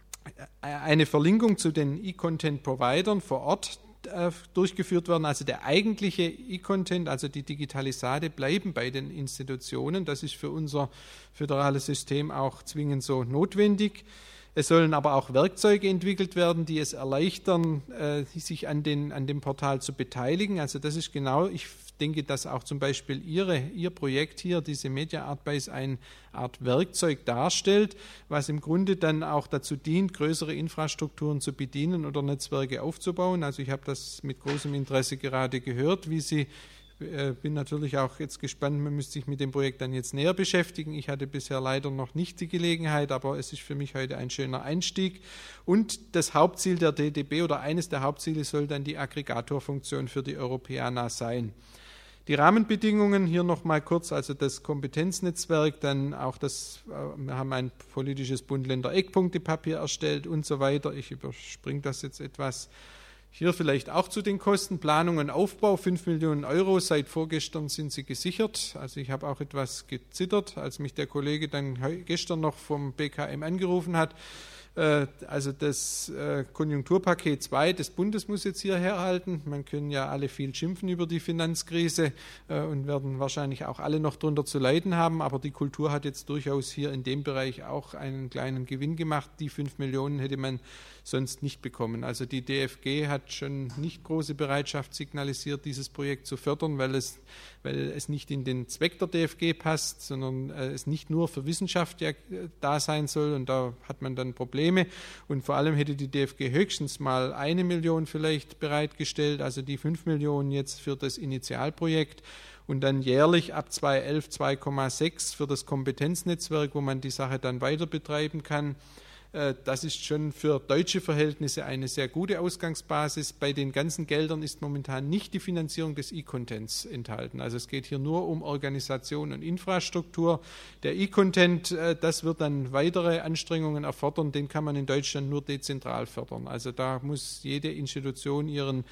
eine Verlinkung zu den E-Content-Providern vor Ort äh, durchgeführt werden. Also der eigentliche E-Content, also die Digitalisate, bleiben bei den Institutionen. Das ist für unser föderales System auch zwingend so notwendig. Es sollen aber auch Werkzeuge entwickelt werden, die es erleichtern, äh, sich an, den, an dem Portal zu beteiligen. Also das ist genau, ich denke, dass auch zum Beispiel Ihre, Ihr Projekt hier, diese Media Art Base, eine Art Werkzeug darstellt, was im Grunde dann auch dazu dient, größere Infrastrukturen zu bedienen oder Netzwerke aufzubauen. Also ich habe das mit großem Interesse gerade gehört, wie Sie bin natürlich auch jetzt gespannt, man müsste sich mit dem Projekt dann jetzt näher beschäftigen. Ich hatte bisher leider noch nicht die Gelegenheit, aber es ist für mich heute ein schöner Einstieg. Und das Hauptziel der D D B oder eines der Hauptziele soll dann die Aggregatorfunktion für die Europeana sein. Die Rahmenbedingungen hier noch mal kurz, also das Kompetenznetzwerk, dann auch das, wir haben ein politisches Bund-Länder-Eckpunktepapier erstellt und so weiter. Ich überspringe das jetzt etwas. Hier vielleicht auch zu den Kosten, Planung und Aufbau, fünf Millionen Euro, seit vorgestern sind sie gesichert. Also ich habe auch etwas gezittert, als mich der Kollege dann gestern noch vom B K M angerufen hat. Also das Konjunkturpaket zwei des Bundes muss jetzt hier herhalten. Man können ja alle viel schimpfen über die Finanzkrise und werden wahrscheinlich auch alle noch darunter zu leiden haben. Aber die Kultur hat jetzt durchaus hier in dem Bereich auch einen kleinen Gewinn gemacht. Die fünf Millionen hätte man sonst nicht bekommen. Also die D F G hat schon nicht große Bereitschaft signalisiert, dieses Projekt zu fördern, weil es, weil es nicht in den Zweck der D F G passt, sondern es nicht nur für Wissenschaft ja da sein soll. Und da hat man dann Probleme. Und vor allem hätte die D F G höchstens mal eine Million vielleicht bereitgestellt, also die fünf Millionen jetzt für das Initialprojekt. Und dann jährlich ab zweitausendelf zwei Komma sechs für das Kompetenznetzwerk, wo man die Sache dann weiter betreiben kann. Das ist schon für deutsche Verhältnisse eine sehr gute Ausgangsbasis. Bei den ganzen Geldern ist momentan nicht die Finanzierung des E-Contents enthalten. Also es geht hier nur um Organisation und Infrastruktur. Der E-Content, das wird dann weitere Anstrengungen erfordern. Den kann man in Deutschland nur dezentral fördern. Also da muss jede Institution ihren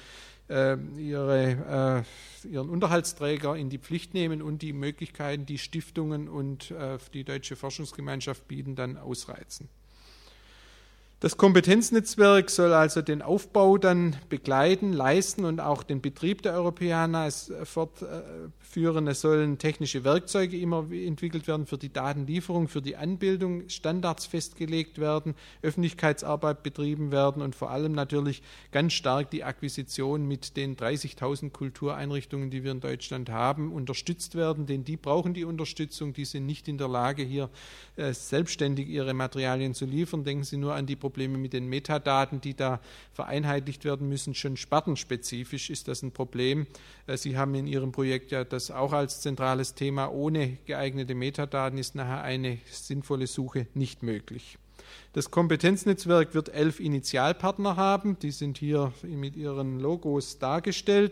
Ihre, äh, ihren Unterhaltsträger in die Pflicht nehmen und die Möglichkeiten, die Stiftungen und äh, die Deutsche Forschungsgemeinschaft bieten, dann ausreizen. Das Kompetenznetzwerk soll also den Aufbau dann begleiten, leisten und auch den Betrieb der Europeana fortführen. Es sollen technische Werkzeuge immer entwickelt werden für die Datenlieferung, für die Anbildung, Standards festgelegt werden, Öffentlichkeitsarbeit betrieben werden und vor allem natürlich ganz stark die Akquisition mit den dreißigtausend Kultureinrichtungen, die wir in Deutschland haben, unterstützt werden, denn die brauchen die Unterstützung, die sind nicht in der Lage, hier äh, selbstständig ihre Materialien zu liefern. Denken Sie nur an die Probleme mit den Metadaten, die da vereinheitlicht werden müssen. Schon spartenspezifisch ist das ein Problem. Sie haben in Ihrem Projekt ja das auch als zentrales Thema. Ohne geeignete Metadaten ist nachher eine sinnvolle Suche nicht möglich. Das Kompetenznetzwerk wird elf Initialpartner haben. Die sind hier mit ihren Logos dargestellt.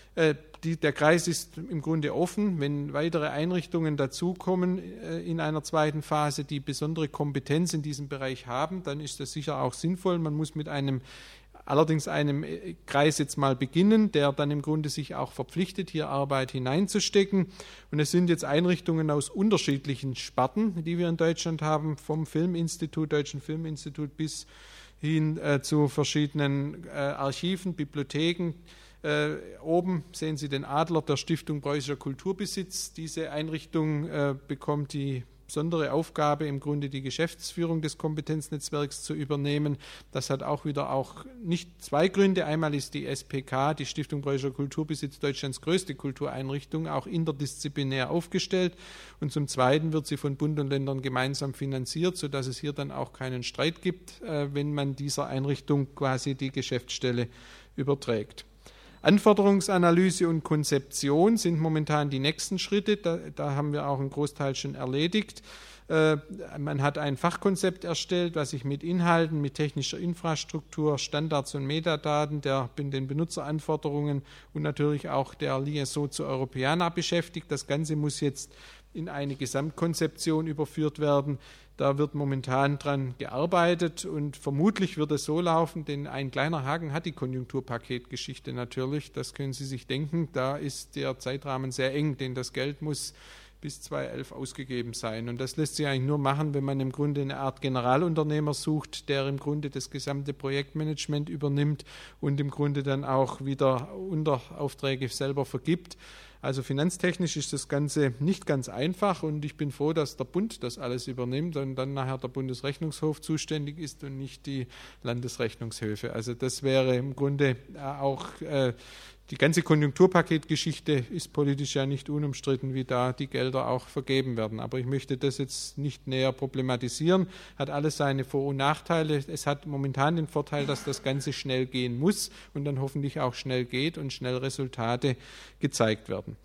Die, der Kreis ist im Grunde offen. Wenn weitere Einrichtungen dazukommen äh, in einer zweiten Phase, die besondere Kompetenz in diesem Bereich haben, dann ist das sicher auch sinnvoll. Man muss mit einem allerdings einem Kreis jetzt mal beginnen, der dann im Grunde sich auch verpflichtet, hier Arbeit hineinzustecken. Und es sind jetzt Einrichtungen aus unterschiedlichen Sparten, die wir in Deutschland haben, vom Filminstitut, Deutschen Filminstitut bis hin äh, zu verschiedenen äh, Archiven, Bibliotheken. Äh, oben sehen Sie den Adler der Stiftung Preußischer Kulturbesitz. Diese Einrichtung äh, bekommt die besondere Aufgabe, im Grunde die Geschäftsführung des Kompetenznetzwerks zu übernehmen. Das hat auch wieder auch nicht zwei Gründe. Einmal ist die S P K, die Stiftung Preußischer Kulturbesitz, Deutschlands größte Kultureinrichtung, auch interdisziplinär aufgestellt. Und zum Zweiten wird sie von Bund und Ländern gemeinsam finanziert, sodass es hier dann auch keinen Streit gibt, äh, wenn man dieser Einrichtung quasi die Geschäftsstelle überträgt. Anforderungsanalyse und Konzeption sind momentan die nächsten Schritte. Da, da haben wir auch einen Großteil schon erledigt. Äh, man hat ein Fachkonzept erstellt, was sich mit Inhalten, mit technischer Infrastruktur, Standards und Metadaten, der, den Benutzeranforderungen und natürlich auch der Liaison zur Europeana beschäftigt. Das Ganze muss jetzt in eine Gesamtkonzeption überführt werden. Da wird momentan dran gearbeitet und vermutlich wird es so laufen, denn ein kleiner Haken hat die Konjunkturpaketgeschichte natürlich. Das können Sie sich denken. Da ist der Zeitrahmen sehr eng, denn das Geld muss bis zweitausendelf ausgegeben sein. Und das lässt sich eigentlich nur machen, wenn man im Grunde eine Art Generalunternehmer sucht, der im Grunde das gesamte Projektmanagement übernimmt und im Grunde dann auch wieder Unteraufträge selber vergibt. Also finanztechnisch ist das Ganze nicht ganz einfach und ich bin froh, dass der Bund das alles übernimmt und dann nachher der Bundesrechnungshof zuständig ist und nicht die Landesrechnungshöfe. Also das wäre im Grunde auch, äh, die ganze Konjunkturpaketgeschichte ist politisch ja nicht unumstritten, wie da die Gelder auch vergeben werden. Aber ich möchte das jetzt nicht näher problematisieren, hat alles seine Vor- und Nachteile. Es hat momentan den Vorteil, dass das Ganze schnell gehen muss und dann hoffentlich auch schnell geht und schnell Resultate gezeigt werden.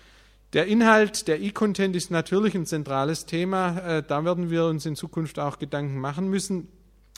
Der Inhalt, der E-Content ist natürlich ein zentrales Thema. Da werden wir uns in Zukunft auch Gedanken machen müssen.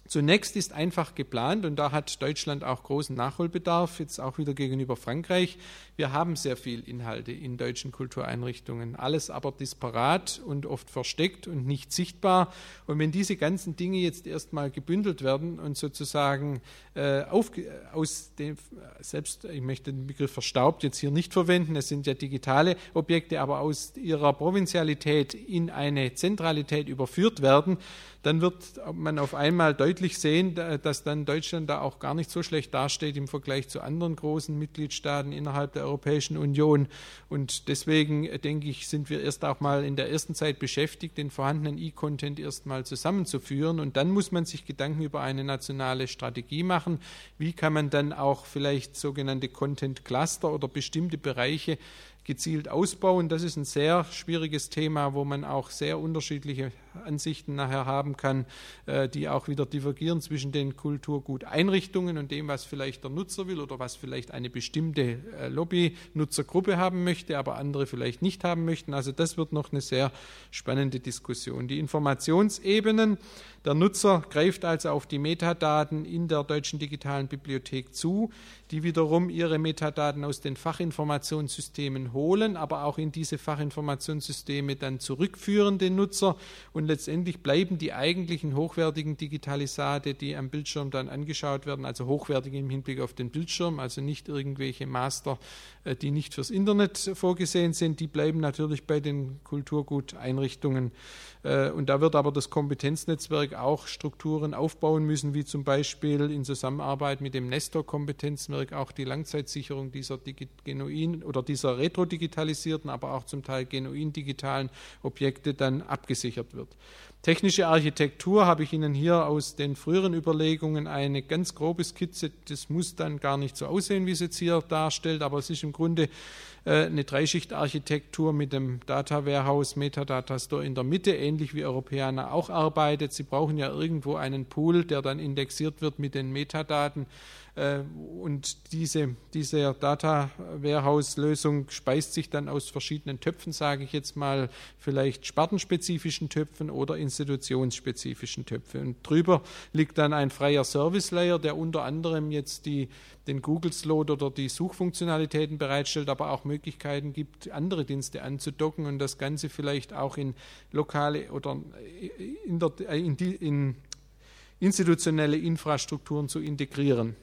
Zunächst ist einfach geplant, und da hat Deutschland auch großen Nachholbedarf, jetzt auch wieder gegenüber Frankreich. Wir haben sehr viel Inhalte in deutschen Kultureinrichtungen, alles aber disparat und oft versteckt und nicht sichtbar. Und wenn diese ganzen Dinge jetzt erstmal gebündelt werden und sozusagen äh, auf, aus dem, selbst, ich möchte den Begriff verstaubt jetzt hier nicht verwenden, es sind ja digitale Objekte, aber aus ihrer Provinzialität in eine Zentralität überführt werden, dann wird man auf einmal deutlich sehen, dass dann Deutschland da auch gar nicht so schlecht dasteht im Vergleich zu anderen großen Mitgliedstaaten innerhalb der Europäischen Union. Und deswegen, denke ich, sind wir erst auch mal in der ersten Zeit beschäftigt, den vorhandenen E-Content erst mal zusammenzuführen. Und dann muss man sich Gedanken über eine nationale Strategie machen. Wie kann man dann auch vielleicht sogenannte Content-Cluster oder bestimmte Bereiche gezielt ausbauen. Das ist ein sehr schwieriges Thema, wo man auch sehr unterschiedliche Ansichten nachher haben kann, die auch wieder divergieren zwischen den Kulturguteinrichtungen und dem, was vielleicht der Nutzer will oder was vielleicht eine bestimmte Lobby-Nutzergruppe haben möchte, aber andere vielleicht nicht haben möchten. Also das wird noch eine sehr spannende Diskussion. Die Informationsebenen. Der Nutzer greift also auf die Metadaten in der Deutschen Digitalen Bibliothek zu, die wiederum ihre Metadaten aus den Fachinformationssystemen holen, aber auch in diese Fachinformationssysteme dann zurückführen den Nutzer, und letztendlich bleiben die eigentlichen hochwertigen Digitalisate, die am Bildschirm dann angeschaut werden, also hochwertig im Hinblick auf den Bildschirm, also nicht irgendwelche Master, die nicht fürs Internet vorgesehen sind, die bleiben natürlich bei den Kulturguteinrichtungen. Und da wird aber das Kompetenznetzwerk auch Strukturen aufbauen müssen, wie zum Beispiel in Zusammenarbeit mit dem Nestor-Kompetenzwerk auch die Langzeitsicherung dieser genuin oder dieser retrodigitalisierten, aber auch zum Teil genuin digitalen Objekte dann abgesichert wird. Technische Architektur habe ich Ihnen hier aus den früheren Überlegungen eine ganz grobe Skizze, das muss dann gar nicht so aussehen, wie es jetzt hier darstellt, aber es ist im Grunde eine Dreischicht-Architektur mit dem Data Warehouse, Metadata Store in der Mitte, ähnlich wie Europeana auch arbeitet. Sie brauchen ja irgendwo einen Pool, der dann indexiert wird mit den Metadaten. Und diese, diese Data Warehouse-Lösung speist sich dann aus verschiedenen Töpfen, sage ich jetzt mal, vielleicht spartenspezifischen Töpfen oder institutionsspezifischen Töpfen. Und drüber liegt dann ein freier Service-Layer, der unter anderem jetzt die, den Google-Slot oder die Suchfunktionalitäten bereitstellt, aber auch Möglichkeiten gibt, andere Dienste anzudocken und das Ganze vielleicht auch in lokale oder in, der, in, die, in institutionelle Infrastrukturen zu integrieren.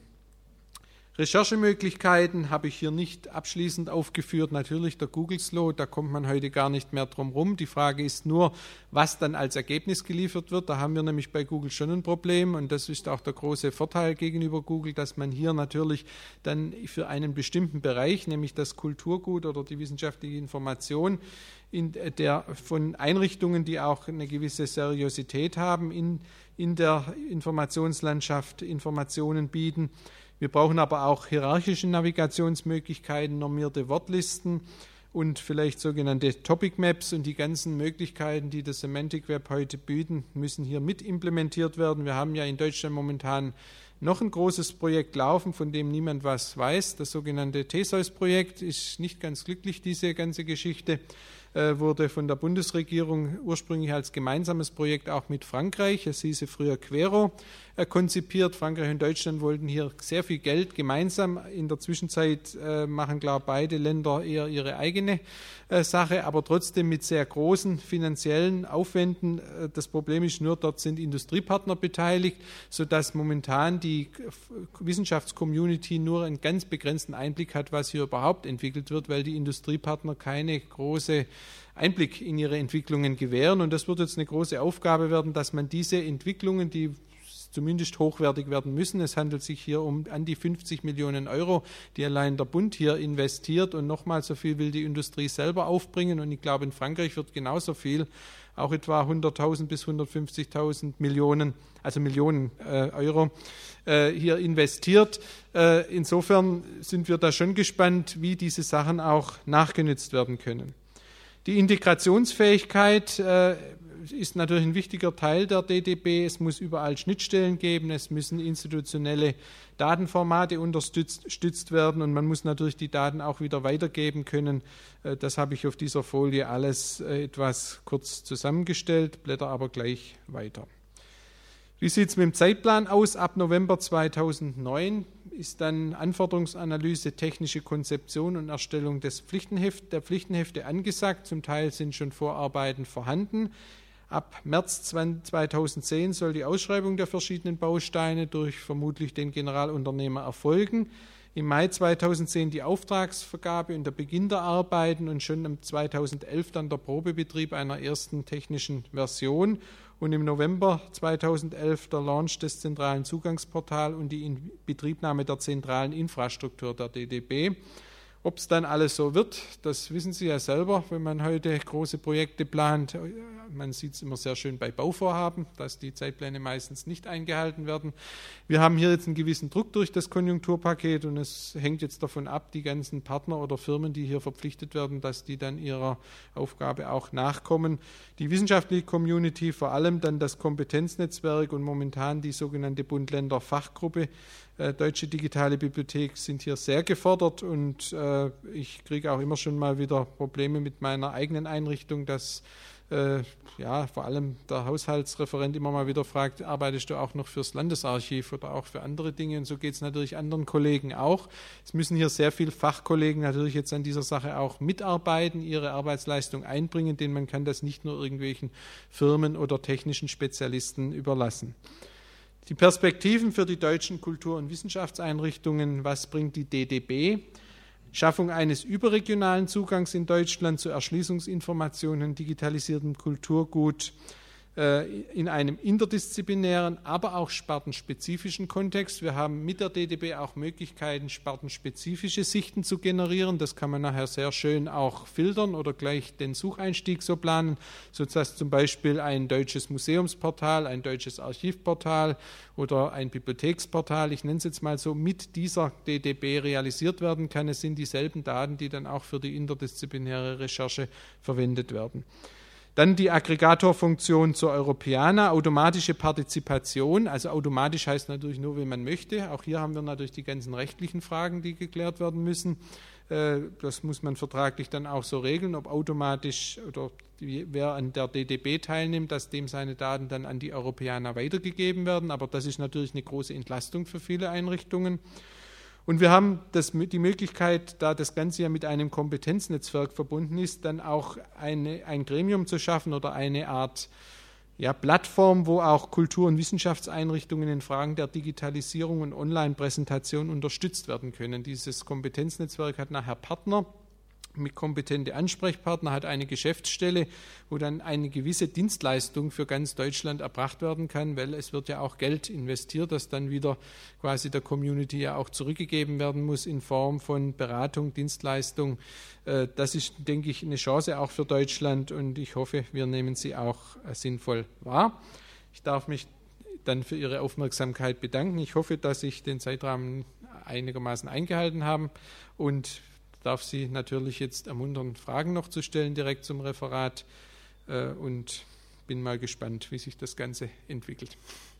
Recherchemöglichkeiten habe ich hier nicht abschließend aufgeführt. Natürlich der Google-Slot, da kommt man heute gar nicht mehr drum rum. Die Frage ist nur, was dann als Ergebnis geliefert wird. Da haben wir nämlich bei Google schon ein Problem und das ist auch der große Vorteil gegenüber Google, dass man hier natürlich dann für einen bestimmten Bereich, nämlich das Kulturgut oder die wissenschaftliche Information, in der von Einrichtungen, die auch eine gewisse Seriosität haben, in, in der Informationslandschaft Informationen bieten. Wir brauchen aber auch hierarchische Navigationsmöglichkeiten, normierte Wortlisten und vielleicht sogenannte Topic Maps, und die ganzen Möglichkeiten, die das Semantic Web heute bieten, müssen hier mit implementiert werden. Wir haben ja in Deutschland momentan noch ein großes Projekt laufen, von dem niemand was weiß. Das sogenannte Theseus-Projekt ist nicht ganz glücklich, diese ganze Geschichte. Wurde von der Bundesregierung ursprünglich als gemeinsames Projekt auch mit Frankreich, es hieße früher Quero, konzipiert. Frankreich und Deutschland wollten hier sehr viel Geld gemeinsam. In der Zwischenzeit machen, glaube ich, beide Länder eher ihre eigene Sache, aber trotzdem mit sehr großen finanziellen Aufwänden. Das Problem ist nur, dort sind Industriepartner beteiligt, sodass momentan die Wissenschaftscommunity nur einen ganz begrenzten Einblick hat, was hier überhaupt entwickelt wird, weil die Industriepartner keine große Einblick in ihre Entwicklungen gewähren. Und das wird jetzt eine große Aufgabe werden, dass man diese Entwicklungen, die zumindest hochwertig werden müssen. Es handelt sich hier um an die fünfzig Millionen Euro, die allein der Bund hier investiert, und nochmal so viel will die Industrie selber aufbringen, und ich glaube, in Frankreich wird genauso viel, auch etwa hunderttausend bis hundertfünfzigtausend Millionen, also Millionen äh, Euro äh, hier investiert. Äh, insofern sind wir da schon gespannt, wie diese Sachen auch nachgenützt werden können. Die Integrationsfähigkeit äh, ist natürlich ein wichtiger Teil der D D B. Es muss überall Schnittstellen geben, es müssen institutionelle Datenformate unterstützt werden und man muss natürlich die Daten auch wieder weitergeben können. Das habe ich auf dieser Folie alles etwas kurz zusammengestellt, blätter aber gleich weiter. Wie sieht es mit dem Zeitplan aus? Ab November zweitausendneun ist dann Anforderungsanalyse, technische Konzeption und Erstellung des Pflichtenheft, der Pflichtenhefte angesagt. Zum Teil sind schon Vorarbeiten vorhanden. Ab März zweitausendzehn soll die Ausschreibung der verschiedenen Bausteine durch vermutlich den Generalunternehmer erfolgen. Im Mai zweitausendzehn die Auftragsvergabe und der Beginn der Arbeiten und schon im zweitausendelf dann der Probebetrieb einer ersten technischen Version und im November zweitausendelf der Launch des zentralen Zugangsportals und die Inbetriebnahme der zentralen Infrastruktur der D D B. Ob es dann alles so wird, das wissen Sie ja selber, wenn man heute große Projekte plant. Man sieht es immer sehr schön bei Bauvorhaben, dass die Zeitpläne meistens nicht eingehalten werden. Wir haben hier jetzt einen gewissen Druck durch das Konjunkturpaket und es hängt jetzt davon ab, die ganzen Partner oder Firmen, die hier verpflichtet werden, dass die dann ihrer Aufgabe auch nachkommen. Die wissenschaftliche Community, vor allem dann das Kompetenznetzwerk und momentan die sogenannte Bund-Länder-Fachgruppe, Deutsche Digitale Bibliothek, sind hier sehr gefordert und äh, ich kriege auch immer schon mal wieder Probleme mit meiner eigenen Einrichtung, dass äh, ja, vor allem der Haushaltsreferent immer mal wieder fragt, arbeitest du auch noch fürs Landesarchiv oder auch für andere Dinge? Und so geht es natürlich anderen Kollegen auch. Es müssen hier sehr viele Fachkollegen natürlich jetzt an dieser Sache auch mitarbeiten, ihre Arbeitsleistung einbringen, denn man kann das nicht nur irgendwelchen Firmen oder technischen Spezialisten überlassen. Die Perspektiven für die deutschen Kultur- und Wissenschaftseinrichtungen, was bringt die D D B? Schaffung eines überregionalen Zugangs in Deutschland zu Erschließungsinformationen, digitalisiertem Kulturgut in einem interdisziplinären, aber auch spartenspezifischen Kontext. Wir haben mit der D D B auch Möglichkeiten, spartenspezifische Sichten zu generieren. Das kann man nachher sehr schön auch filtern oder gleich den Sucheinstieg so planen, sodass zum Beispiel ein deutsches Museumsportal, ein deutsches Archivportal oder ein Bibliotheksportal, ich nenne es jetzt mal so, mit dieser D D B realisiert werden kann. Es sind dieselben Daten, die dann auch für die interdisziplinäre Recherche verwendet werden. Dann die Aggregatorfunktion zur Europeana, automatische Partizipation, also automatisch heißt natürlich nur, wenn man möchte. Auch hier haben wir natürlich die ganzen rechtlichen Fragen, die geklärt werden müssen. Das muss man vertraglich dann auch so regeln, ob automatisch oder wer an der D D B teilnimmt, dass dem seine Daten dann an die Europeana weitergegeben werden. Aber das ist natürlich eine große Entlastung für viele Einrichtungen. Und wir haben das, die Möglichkeit, da das Ganze ja mit einem Kompetenznetzwerk verbunden ist, dann auch eine, ein Gremium zu schaffen oder eine Art ja, Plattform, wo auch Kultur- und Wissenschaftseinrichtungen in Fragen der Digitalisierung und Online-Präsentation unterstützt werden können. Dieses Kompetenznetzwerk hat nachher Partner mit kompetente Ansprechpartner, hat eine Geschäftsstelle, wo dann eine gewisse Dienstleistung für ganz Deutschland erbracht werden kann, weil es wird ja auch Geld investiert, das dann wieder quasi der Community ja auch zurückgegeben werden muss in Form von Beratung, Dienstleistung. Das ist, denke ich, eine Chance auch für Deutschland und ich hoffe, wir nehmen sie auch sinnvoll wahr. Ich darf mich dann für Ihre Aufmerksamkeit bedanken. Ich hoffe, dass ich den Zeitrahmen einigermaßen eingehalten habe und darf Sie natürlich jetzt ermuntern, Fragen noch zu stellen direkt zum Referat und bin mal gespannt, wie sich das Ganze entwickelt.